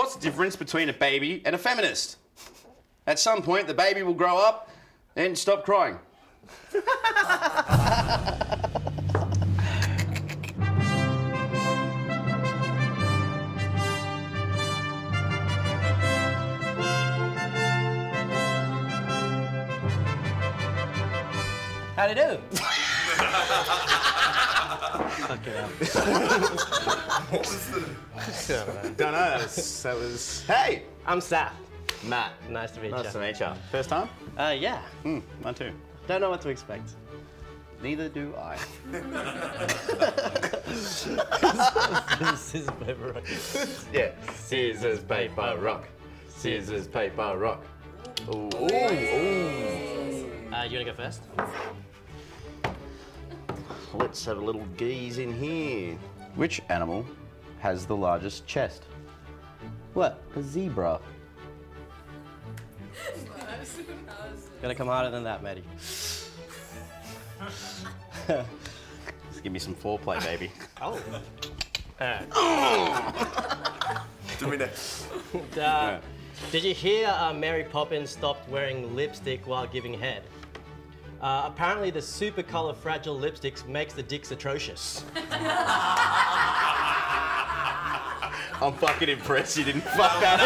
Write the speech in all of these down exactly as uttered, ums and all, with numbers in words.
what's the difference between a baby and a feminist? At some point, the baby will grow up and stop crying. How'd it do? Fuck it up. Don't know. That was, that was. Hey, I'm Saf. Matt. Nice to meet Nice you. to meet you. First time? Uh, yeah. Hmm. Mine too. Don't know what to expect. Neither do I. Scissors, paper, rock. Yeah. Scissors, paper, rock. Scissors, paper, rock. Ooh. Ooh. Ooh. Uh, you wanna go first? Let's have a little geese in here. Which animal has the largest chest? What? A zebra. Gotta come harder than that, matey. Just give me some foreplay, baby. Oh. Alright. Do me next. Uh, did you hear uh, Mary Poppins stopped wearing lipstick while giving head? Uh, apparently the super color fragile lipsticks makes the dicks atrocious. I'm fucking impressed you didn't fuck that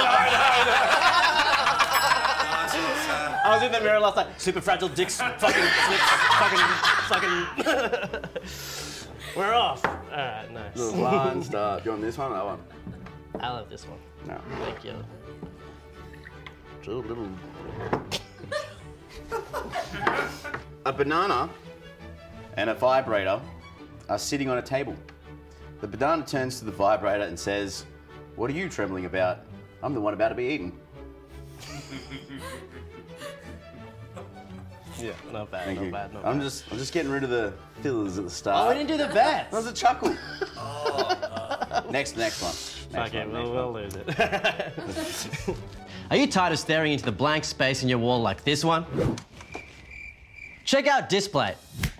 up. I was in the mirror last night. Super fragile dicks, fucking slips, fucking, fucking. We're off. All right, nice. Little one star. Do you want this one or that one? I love this one. No. Thank you. Just a little. A banana and a vibrator are sitting on a table. The banana turns to the vibrator and says, "What are you trembling about? I'm the one about to be eaten." Yeah, not bad, Thank not you. bad, not I'm bad. just, I'm just getting rid of the fillers at the start. Oh, we didn't do the bets. That was a chuckle. Next, next one. Next Fuck it, one, we'll, next we'll one. lose it. Are you tired of staring into the blank space in your wall like this one? Check out Displate.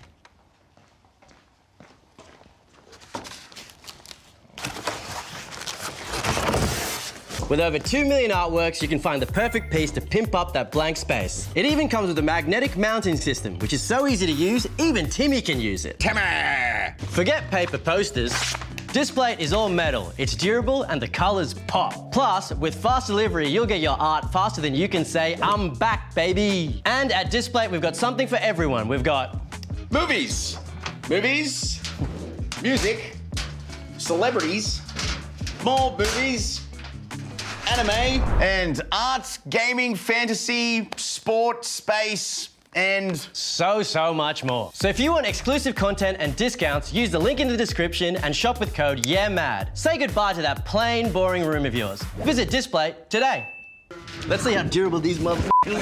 With over two million artworks, you can find the perfect piece to pimp up that blank space. It even comes with a magnetic mounting system, which is so easy to use, even Timmy can use it. Timmy! Forget paper posters. Displate is all metal, it's durable, and the colors pop. Plus, with fast delivery, you'll get your art faster than you can say, "I'm back, baby." And at Displate, we've got something for everyone. We've got Movies. Movies. Music. Celebrities. More movies. Anime. And arts, gaming, fantasy, sport, space, and so, so much more. So if you want exclusive content and discounts, use the link in the description and shop with code YEAHMAD. Say goodbye to that plain, boring room of yours. Visit Displate today. Let's see how durable these motherfuckers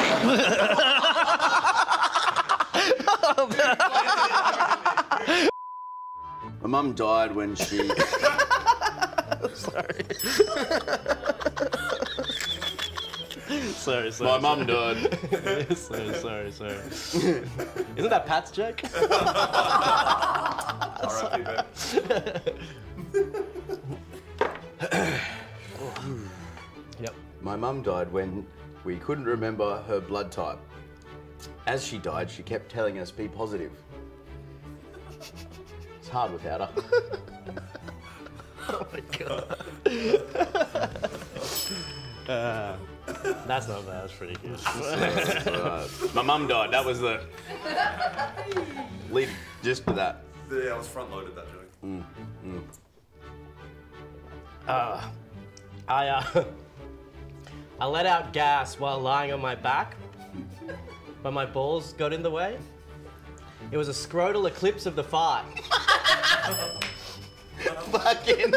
My mum died when she... Sorry. Sorry, sorry. My mum died. sorry, sorry, sorry. Isn't that Pat's joke? Yep. My mum died when we couldn't remember her blood type. As she died, she kept telling us, "Be positive." It's hard without her. Oh my god. uh, that's not bad, that's pretty good. uh, my mum died, that was the lead just for that. Yeah, I was front loaded that joke. Mm, mm. Uh, I, uh, I let out gas while lying on my back, but my balls got in the way. It was a scrotal eclipse of the fart. Fucking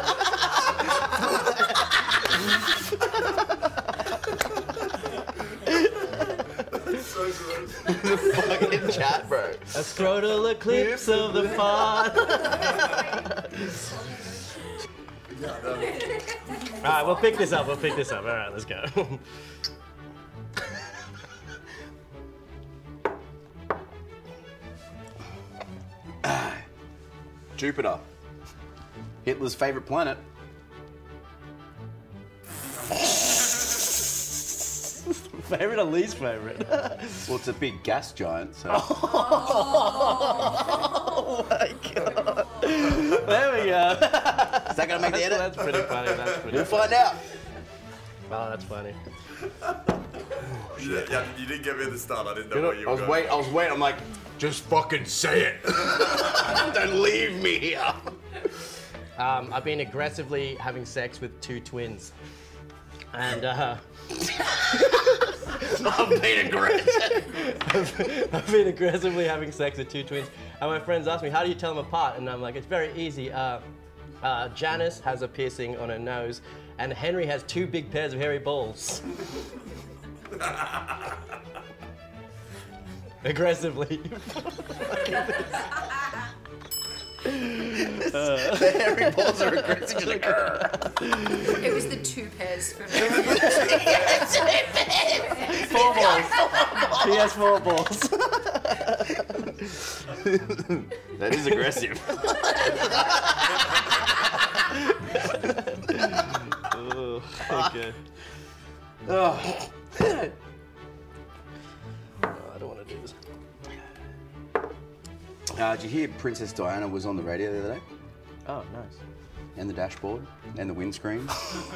So gross. the fucking chat, bro. A scrotal eclipse of the fart. All right, we'll pick this up. We'll pick this up. All right, let's go. Jupiter. Hitler's favourite planet. favourite or least favourite? Well, it's a big gas giant, so. Oh my god. There we go. Is that going to make the edit? That's pretty funny. That's pretty We'll funny. find out. Oh, that's funny. Yeah, yeah, you didn't get me at the start. I didn't know You know, where you I were was going. waiting. I was waiting. I'm like, just fucking say it. Don't leave me here. Um, I've been aggressively having sex with two twins. And, uh... I'm being aggressive. I've been aggressively having sex with two twins. And my friends ask me, how do you tell them apart? And I'm like, it's very easy. Uh, uh, Janice has a piercing on her nose, and Henry has two big pairs of hairy balls. Aggressively. The hairy balls are aggressive. Just like, "Grr." It was the two pairs for me. Four balls. He has four balls. That is aggressive. Oh, okay. Oh. Oh, I don't want to do this. Uh, did you hear Princess Diana was on the radio the other day? Oh, nice. And the dashboard? And the windscreen?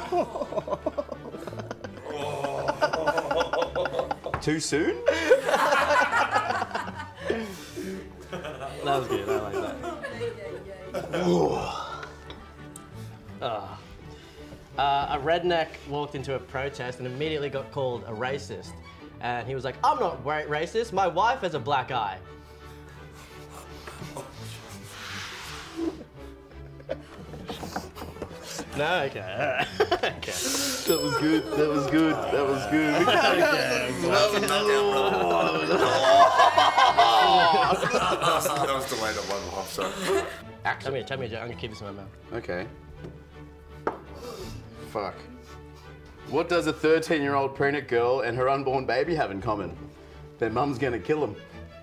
Too soon? That was good. I like that. Oh. Uh, a redneck walked into a protest and immediately got called a racist. And he was like, I'm not ra- racist. My wife has a black eye. No? Okay. Alright. Okay. That was good. That was good. That was good. That was delayed on my behalf, sorry. Tell me, tell me a joke. I'm gonna keep this in my mouth. Okay. Fuck. What does a thirteen-year-old pregnant girl and her unborn baby have in common? Their mum's gonna kill them.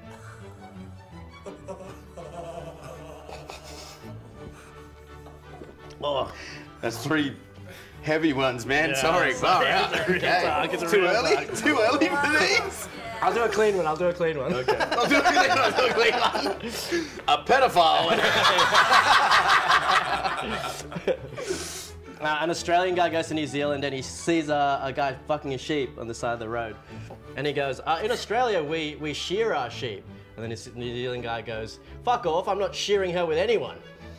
Oh. That's three heavy ones, man. Yeah, Sorry. sorry. Far out. It's a real Okay. dark, it's a Too real early? dark. Too early for these? I'll do a clean one. I'll do a clean one. Okay. I'll do a clean one. I'll do a clean one. A pedophile. Uh, an Australian guy goes to New Zealand and he sees a, a guy fucking a sheep on the side of the road. And he goes, uh, in Australia, we, we shear our sheep. And then this New Zealand guy goes, fuck off, I'm not shearing her with anyone.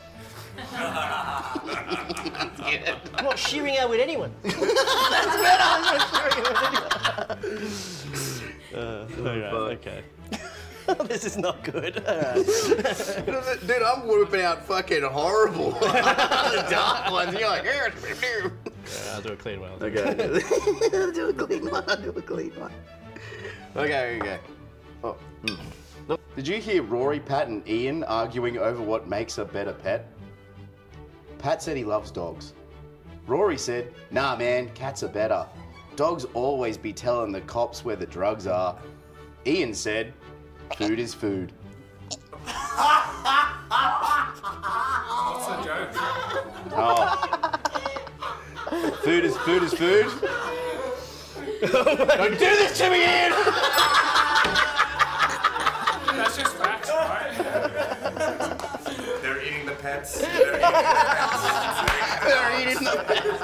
I'm not shearing her with anyone. That's better. I'm not shearing her with anyone. Uh, alright, okay. This is not good. Alright. Dude, I'm whipping out fucking horrible dark ones. And you're like, here, here. Yeah, I'll do a clean one. I'll do Okay. I'll do a clean one. I'll do a clean one. Okay, okay. Oh. Hmm. Look, did you hear Rory, Pat, and Ian arguing over what makes a better pet? Pat said he loves dogs. Rory said, nah, man, cats are better. Dogs always be telling the cops where the drugs are. Ian said, food is food. What's the joke? Oh. Food is food is food. Don't do this to me, Ian! That's just facts, right? They're eating the pets. They're eating the pets. They're eating the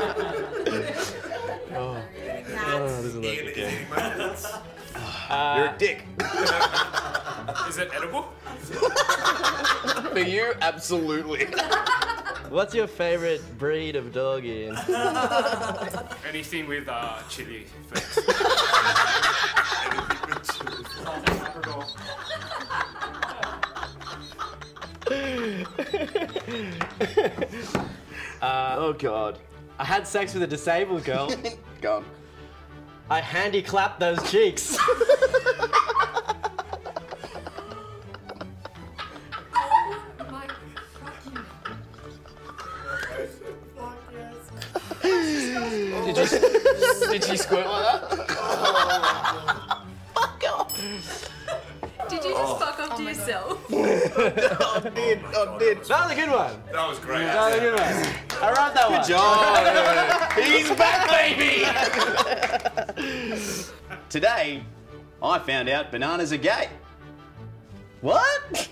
Oh, this is not Ian is okay. eating my pets. You're a dick. Is it edible? For you, absolutely. What's your favorite breed of dog, Ian? Anything with uh, chili flakes. Oh, God. I had sex with a disabled girl. Go on. I handy clapped those cheeks. My fucking Did you, did she squirt like that? Did you just fuck off to yourself? I did, I did. That was a good one. That was great. That was a good one. I wrote that one. Good job. He's back, baby. Today, I found out bananas are gay. What?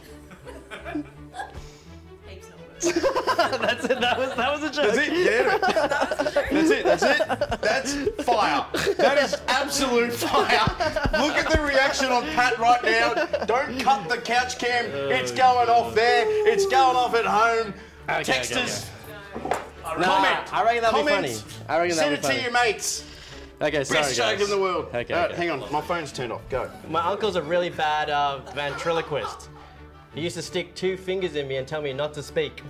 That's it. That was that was a joke. That's it. Yeah. That's it. That's it. That's fire. That is absolute fire. Look at the reaction on Pat right now. Don't cut the couch cam. It's going off there. It's going off at home. Okay, Text okay, us. Nah, Comment. I reckon that'd be Comment. funny. I reckon Send that'd it be funny. to your mates. Okay, sorry Best joke guys. in the world. Okay, Uh, okay. Hang on. My phone's turned off. Go. My uncle's a really bad uh, ventriloquist. He used to stick two fingers in me and tell me not to speak.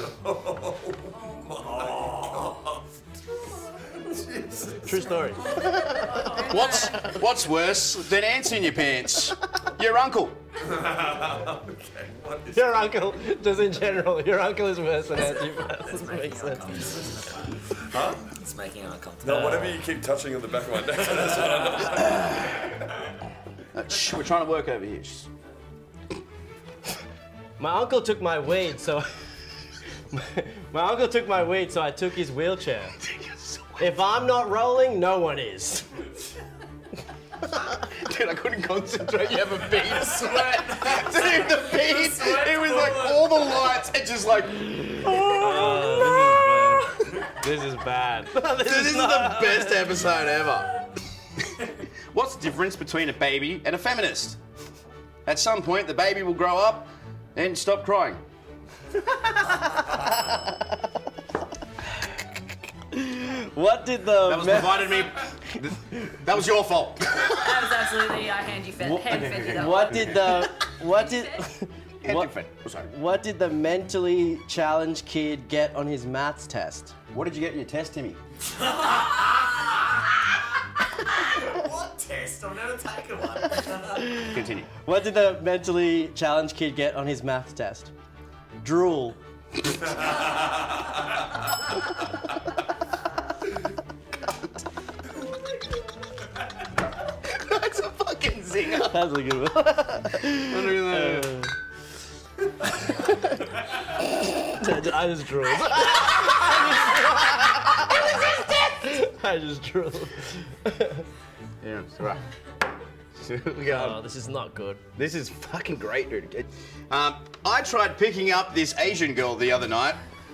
True story. What's What's worse than ants in your pants? Your uncle. Okay, what is Your uncle, just in general, your uncle is worse than Anthony. That makes sense. Huh? It's making eye contact. Uh, No, whatever you keep touching on the back of my neck, that's what I know. Uh, shh, we're trying to work over here. Shh. My uncle took my weed, so my uncle took my weed, so I took his wheelchair. If I'm not rolling, no one is. Dude, I couldn't concentrate. You have a bead of sweat. Dude, the bead. It was like all the lights and just like. Oh, this is bad. This is bad. This is the best episode ever. What's the difference between a baby and a feminist? At some point, the baby will grow up and stop crying. What did the That was me- provided me. That was your fault. That was absolutely, I hand you fed, hand fed you that one. what did the what did What? what, Oh, sorry. what did the mentally challenged kid get on his maths test? What did you get in your test, Timmy? What test? I've never taken one. Continue. What did the mentally challenged kid get on his maths test? Drool. That's a fucking zinger. That's a good one. I just drooled. I just drooled. Yeah, it's right. Oh, this is not good. This is fucking great, dude. Um, I tried picking up this Asian girl the other night.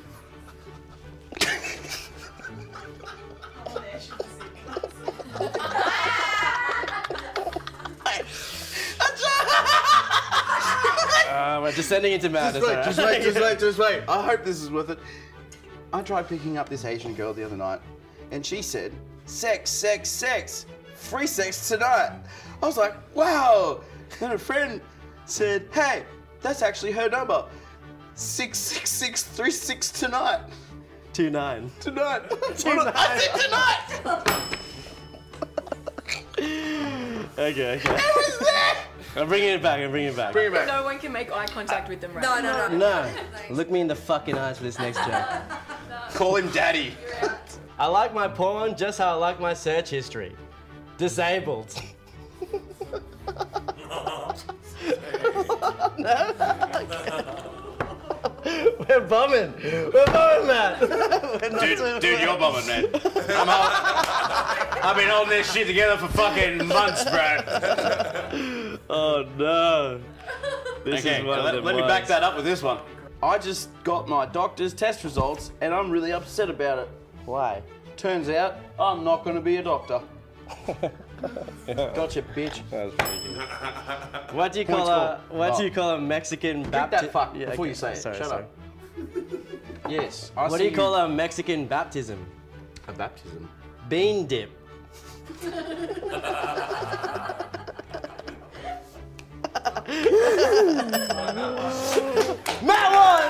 Uh, we're descending into madness. Just wait, alright? just wait, just wait, just wait. I hope this is worth it. I tried picking up this Asian girl the other night, and she said, sex, sex, sex, free sex tonight. I was like, wow. Then a friend said, hey, that's actually her number. Six, six, six, three, six tonight. Two nine. Tonight. Tonight. I said tonight. Okay, okay. It was there. I'm bringing it back. I'm bringing it back. Bring it back. No one can make eye contact with them right No, now. no, no. No, look me in the fucking eyes for this next joke. Call him daddy. I like my porn just how I like my search history. Disabled. We're bumming. We're bumming, man. We're not Dude, doing dude, well. you're bombing, man. I'm hold- I've been holding this shit together for fucking months, bro. Oh no. This Okay, is one let, of the let me back ones. that up with this one. I just got my doctor's test results and I'm really upset about it. Why? Turns out I'm not going to be a doctor. Gotcha, bitch. That was pretty good. What do you call Points a scored. what Oh. do you call a Mexican Drink baptism? that fuck before you say it. Sorry, Shut sorry. up. Yes. I What see do you call a Mexican baptism? a baptism? Bean dip. Matt won!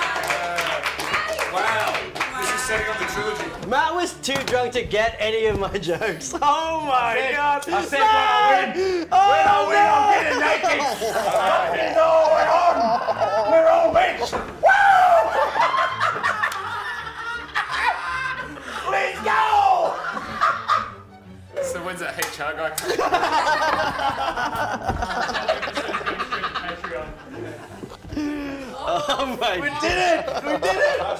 Wow. This is setting up the trilogy. Matt was too drunk to get any of my jokes. Oh my god! I said when I win. Oh, When I win, I'm getting naked. You know we're on. We're on, bitch. Woo! Let's go! So when's that H R guy coming? Oh my We did it! We did it!